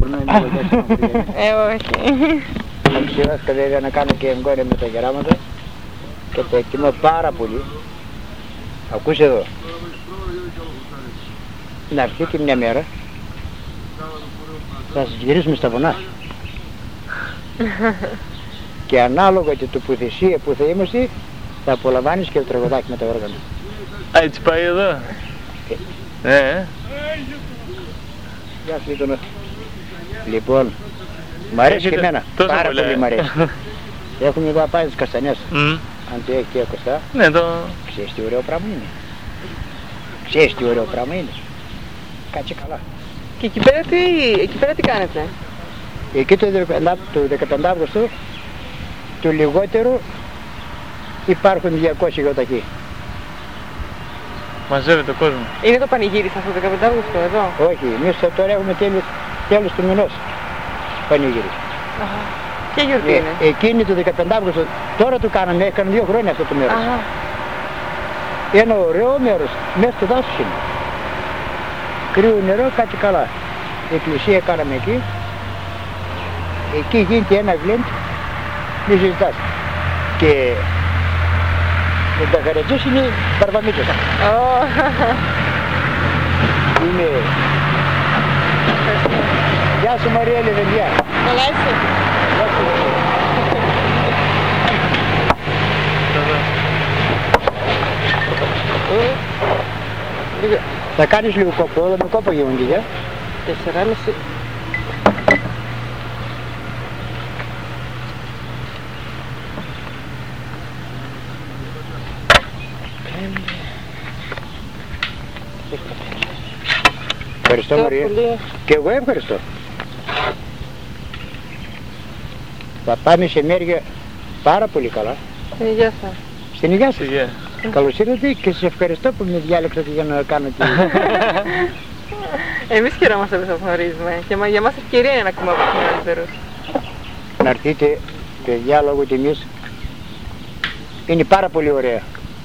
Όχι. Ξέχασα βέβαια να κάνω και εγγόνια με τα γεράματα και το εκτιμώ πάρα πολύ. Ακούς εδώ. Να έρθει και μια μέρα θα σας γυρίσουμε στα βουνά. Και ανάλογα και τοποθεσία που θα είμαστε θα απολαμβάνεις και το τραγουδάκι με τα όργανα. Α, έτσι πάει εδώ. Γεια σου Λίτωνο. Λοιπόν, μ' αρέσει και εμένα. Πάρα πολύ μ' αρέσει. Έχουμε εδώ απάνω τις καστανιές. Αν το έχει και ακουστά. Ναι, το... Ξέρεις τι ωραίο πράγμα είναι. Ξέρεις τι ωραίο πράγμα είναι. Κάτσε καλά. Και εκεί πέρα τι κάνετε? Εκεί το 15 Αύγουστο το λιγότερο υπάρχουν 200 γιοταχοί. Μαζεύεται ο κόσμος. Είναι το πανηγύρι σας το 15 Αύγουστο εδώ? Όχι, εμείς τώρα έχουμε τέλος του μηνός πανηγύρι. Ποια γιορτή είναι? Εκείνη το 15 Αύγουστο, τώρα το κάναμε, έκανε 2 χρόνια αυτό το μέρος. Ένα ωραίο μέρος, μέσα στο δάσος είναι. Κρύο νερό, κάτι καλά. Η εκκλησία κάναμε εκεί. Εκεί γίνεται ένα γλέντ, μη συζητάς. Και ο Μπαχαρετζής είναι Παρβαμίτος. Είναι... Γεια σου Μαρία Λεβεντιά. Καλά είσαι? Θα κάνεις λίγο κόπο, όλα με κόπο γίνονται, για. 4,5. Ευχαριστώ Μαρία. Και εγώ ευχαριστώ. Θα πάμε σε ενέργεια πάρα πολύ καλά. Στην υγεία σας. Στην υγεία σας. Καλώς ήρθατε και σας ευχαριστώ που με διάλεξατε για να κάνω τη... Εμείς χαιρόμαστε που σας γνωρίζουμε και για μας ευκαιρία είναι να ακούμε από τους μεγαλύτερους. Να έρθετε, παιδιά, λόγω τιμής. Είναι πάρα πολύ ωραία.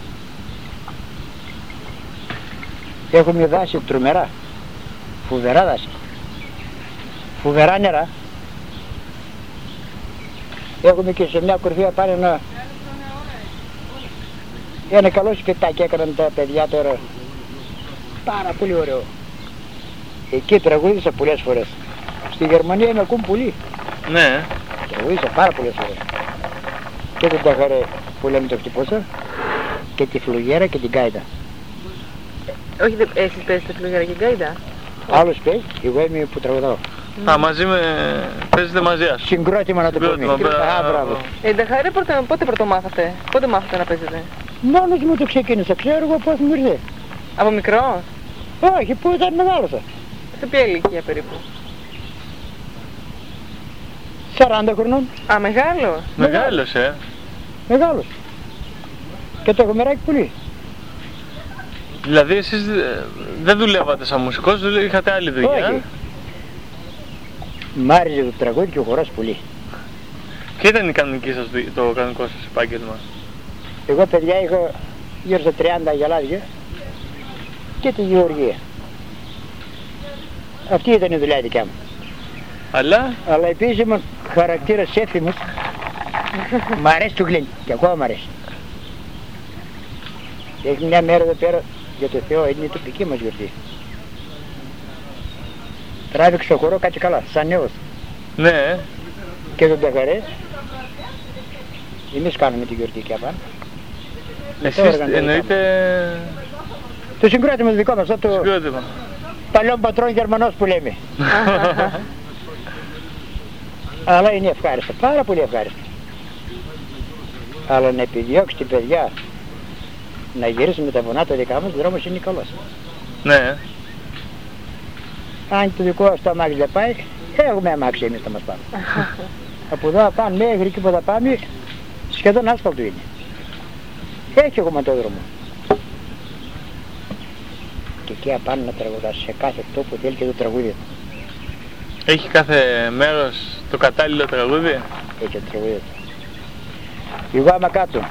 Έχουμε δάση τρομερά. Φοβερά δάση. Φοβερά νερά. Έχουμε και σε μια κορφή απάνω ένα καλό σπιτάκι έκαναν τα παιδιά τώρα. Πάρα πολύ ωραίο. Εκεί τραγούδισα πολλές φορές. Στη Γερμανία με ακούν πολύ. Ναι. Τραγούδισα πάρα πολλές φορές. Και τον Ταχαρέ που λέμε το χτυπώσα και τη φλουγέρα και την γκάιντα. Όχι, εσείς παίζετε φλουγέρα και γκάιντα? Άλλος παίζει, εγώ είμαι που τραγουδάω. Α, μαζί παίζετε μαζί ας. Συγκρότημα να το πούμε. Μπράβο. Ταχαρέ, πότε πρωτομάθατε, πότε μάθατε να παίζετε? Μόνος μου το ξεκίνησα, ξέρω εγώ πώς μου ήρθε. Από μικρό? Όχι, που ήταν μεγάλωσα. Σε ποια ηλικία περίπου? 40 χρονών. Α, μεγάλο. Μεγάλος, Μεγάλος. Και το έχω μεράκι πολύ. Δηλαδή εσείς δεν δουλεύατε σαν μουσικός, είχατε άλλη δουλειά? Όχι. Μ' άρεσε το τραγούδι και ο χορός πολύ. Ποια ήταν το κανονικό σας επάγγελμα? Εγώ παιδιά είχα γύρω στα 30 γυαλάδια και τη γεωργία. Αυτή ήταν η δουλειά δικιά μου. Αλλά επίσης ήμουν χαρακτήρας έθιμος. Μ' αρέσει το γλέντι και ακόμα μ' αρέσει. Έχει μια μέρα εδώ πέρα, για το Θεό, είναι η τοπική μας γιορτή. Τράβηξε το χορό κάτι καλά, σαν νέος. ναι. Και τον Ταχαρέ. Εμείς κάνουμε τη γιορτή και απάνω. Εσείς εννοείτε... Το συγκρότημα το δικό μας, το συγκρότημα. παλιόν πατρόν Γερμανός που λέμε. Αλλά είναι ευχάριστο, πάρα πολύ ευχάριστο. Αλλά να επιδιώξει την παιδιά να γυρίσει με τα βουνά τα δικά μας, ο δρόμος είναι καλός. Ναι. Αν το δικό στο αμάξι δεν πάει, έχουμε αμάξι εμείς θα μας πάμε. Από εδώ πάνω μέχρι εκεί που θα πάμε, σχεδόν άσφαλτο είναι. Έχει κομματόδρομο. Και εκεί απάνω να τραγουδάς σε κάθε τόπο θέλει και το τραγούδι. Έχει κάθε μέρος το κατάλληλο τραγούδι? Έχει το τραγούδι. Εγώ άμα κάτω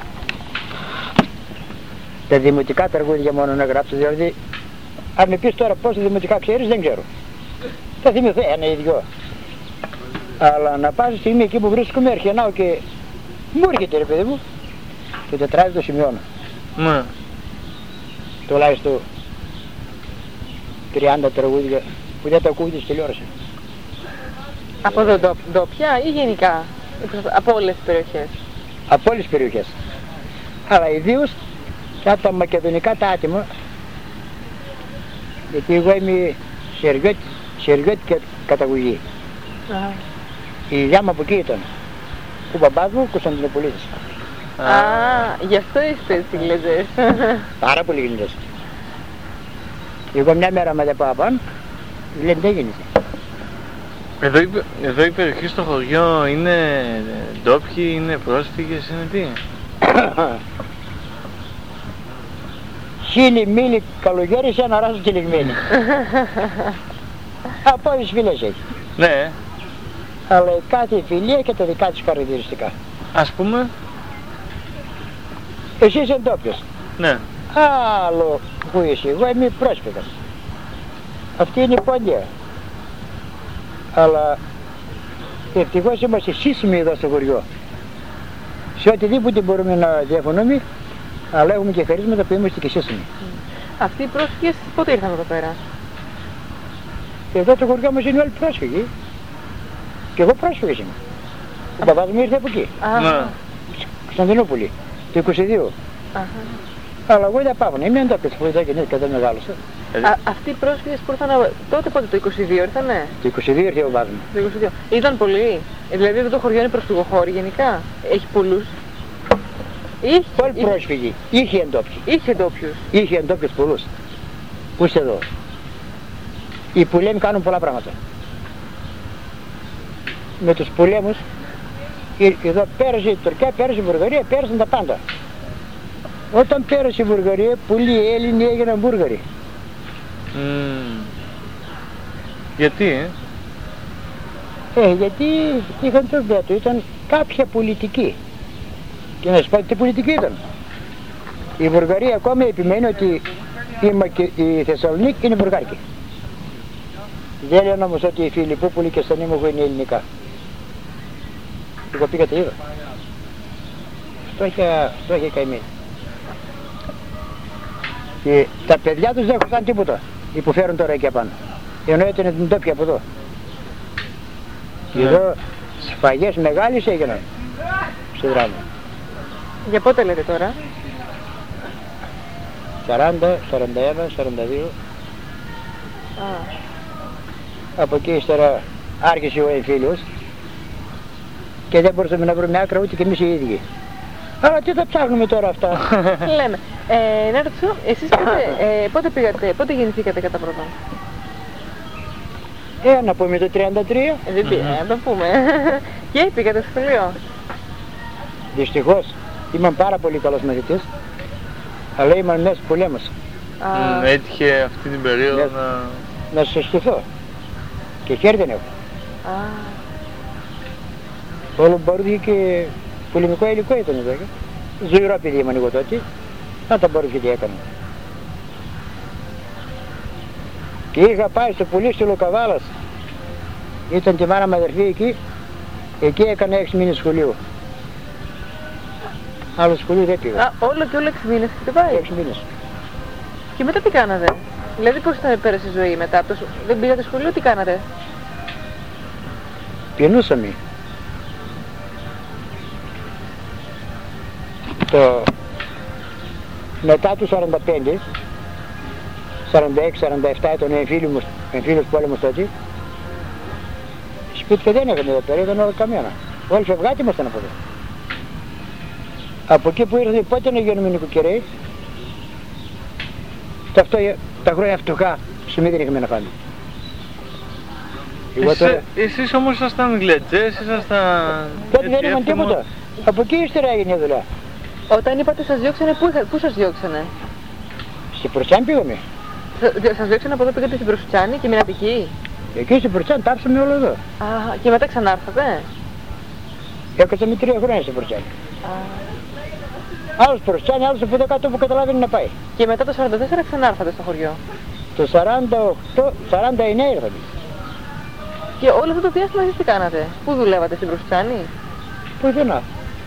τα δημοτικά τραγούδια μόνο να γράψω, δηλαδή αν με πεις τώρα πόσα δημοτικά ξέρεις δεν ξέρω. Θα θυμηθώ ένα ή δυο. Αλλά να πάω στη στιγμή εκεί που βρίσκομαι, αρχινάω και μου έρχεται ρε παιδί μου, το τετράδι το σημειώνω. Ναι. Τουλάχιστον 30 τραγούδια που δεν τα ακούγεται στη τηλεόραση. Από εδώ ντόπια ή γενικά, από όλες τις περιοχές? Από όλες τις περιοχές. Αλλά ιδίως από τα μακεδονικά τα άτομα, γιατί εγώ είμαι σεργιώτικη καταγωγή. Η γιαγιά μου από εκεί ήταν. Ο μπαμπάς μου Κωνσταντινοπολίτης. Γι' αυτό είστε έτσι γλεντζές. Πάρα πολύ γλεντζές. Εγώ μια μέρα με τα πάω πάνω, λένε δεν γίνεται. Εδώ η περιοχή στο χωριό είναι ντόπιοι, είναι πρόσφυγες, είναι τι? Χίλιοι μίλοι καλογέρι σε ένα ράζο τυλιγμένοι. Από όλες τις φυλές έχει. Ναι. Αλλά κάθε φυλή έχει τα δικά της χαρακτηριστικά. Ας πούμε. Εσύ είσαι ντόπιος. Ναι. Άλλο που είσαι, εγώ είμαι πρόσφυγας. Αυτή είναι η πόντια. Αλλά ευτυχώς είμαστε σύσσωμοι εδώ στο χωριό. Σε οτιδήποτε μπορούμε να διαφωνούμε, αλλά έχουμε και χαρίσματα που είμαστε και σύσσωμοι. Αυτοί οι πρόσφυγες πότε ήρθαν εδώ πέρα? Εδώ το χωριό μας είναι όλοι πρόσφυγοι. Και εγώ πρόσφυγας είμαι. Ο μπαμπάς μου ήρθε από εκεί. Ναι. Κωνσταντινούπολη, το 22. Αλλά εγώ δεν πάω, είμαι εντόπιος που εδώ γεννήθηκα, δεν μεγάλωσα. Αυτοί οι πρόσφυγες που ήρθαν τότε πότε, το 22 ήρθανε? Το 22 ήρθε ο μπαμπάς μου. Το 22. Ήταν πολλοί? Δηλαδή εδώ το χωριό είναι προσφυγοχώρη γενικά? Έχει πολλούς? Όλοι πρόσφυγοι. Είχε εντόπιους. Είχε ντόπιους. Είχε εντόπιους πολλούς. Πού είστε εδώ. Οι πολέμοι κάνουν πολλά πράγματα. Με τους πολέμους, εδώ πέρασε η Τουρκία, πέρασε η Βουλγαρία, πέρασαν τα πάντα. Όταν πέρασε η Βουλγαρία, πολλοί Έλληνοι έγιναν Βούλγαροι. Γιατί, γιατί είχαν το βέτο, ήταν κάποια πολιτική. Και να σας πω τι πολιτική ήταν. Η Βουλγαρία ακόμα επιμένει ότι η Θεσσαλονίκη είναι βουλγάρικη. Δεν λένε όμως ότι η Φιλιππούπολη και στον Ήμογο είναι ελληνικά. Εγώ πήγα τα είδα. Στο είχε καημένη. Και τα παιδιά τους δεν έχουν τίποτα. Υποφέρουν τώρα εκεί απάνω. Ενώ ήταν την τόπια από εδώ. Και εδώ σφαγές μεγάλες έγιναν στο δρόμο. Για πότε λέτε τώρα? 40, 41, 42. Από εκεί ύστερα άρχισε ο εμφύλιος και δεν μπορούσαμε να βρούμε άκρα ούτε και εμείς οι ίδιοι. Αλλά τι θα ψάχνουμε τώρα αυτά. Λέμε. Να ρωτήσω, εσείς πότε πήγατε, πότε γεννηθήκατε κατά πρώτον? Να πούμε το 33. Δεν πήγαμε, να το πούμε. Και πήγατε στο σχολείο? Δυστυχώς ήμουν πάρα πολύ καλός μαθητής, αλλά ήμουν μέσα πολέμος. Έτυχε αυτή την περίοδο να συστηθώ. Και χέρι δεν έχω. Όλο μπαρούδι και πολεμικό υλικό ήταν εδώ. Ζωηρό παιδί ήμουν εγώ τότε. Να τα μπαρούδι τι έκανα. Και είχα πάει στο πουλί στο Λοκαβάλας. Ήταν τη μάνα μου αδερφή εκεί. Εκεί έκανα 6 μήνες σχολείο. Άλλο σχολείο δεν πήγα. Όλο και όλο 6 μήνες έχετε πάει? 6 μήνες. Και μετά τι κάνατε? Δηλαδή πώς θα πέρασε η ζωή μετά? Δεν πήγατε σχολείο, τι κάνατε? Πεινούσαμε. Μετά του 45, 46-47 ήταν ο εμφύλιος πόλεμος τότε. Σπίτια δεν είχαμε εδώ πέρα, ήταν όλα καμένα. Όλοι φευγάτοι ήμασταν από εδώ. Από εκεί που ήρθαν πότε να γίνουμε νοικοκυρέοι. Τα χρόνια φτωχά, ψωμί δεν είχαμε να φάμε. Εσείς όμως ήσασταν γλετζές, ήσασταν... Τότε δεν είχαν τίποτα. Από εκεί ύστερα έγινε η δουλειά. Όταν είπατε σας διώξανε, πού σας διώξανε? Στην Προυτσάνη πήγαμε. Σας διώξανε από εδώ, πήγατε στην Προυτσάνη και μείνατε εκεί? Εκεί στην Προυτσάνη τάψαμε όλο εδώ. Και μετά ξανάρθατε? Έκατσαμε 3 χρόνια στην Προυτσάνη. Άλλος Προυτσάνη, άλλος από εδώ κάτω που καταλάβαινε να πάει. Και μετά το 44 ξανάρθατε στο χωριό? Το 49 ήρθαμε. Και όλο αυτό το διάστημα εσείς τι κάνατε? Πού δουλεύατε, στην Προστιτσάνη? Πουθενά.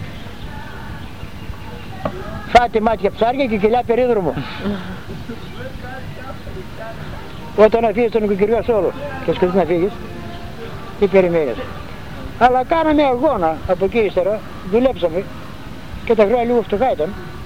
Φάτε μάτια ψάρια και κιλιά περίδρομο. Όταν αφήσεις τον νοικοκυριό όλο και σκοτείς να φύγεις, τι περιμένεις? Αλλά κάναμε αγώνα από εκεί ύστερα, δουλέψαμε και τα χρόνια λίγο φτωχά ήταν.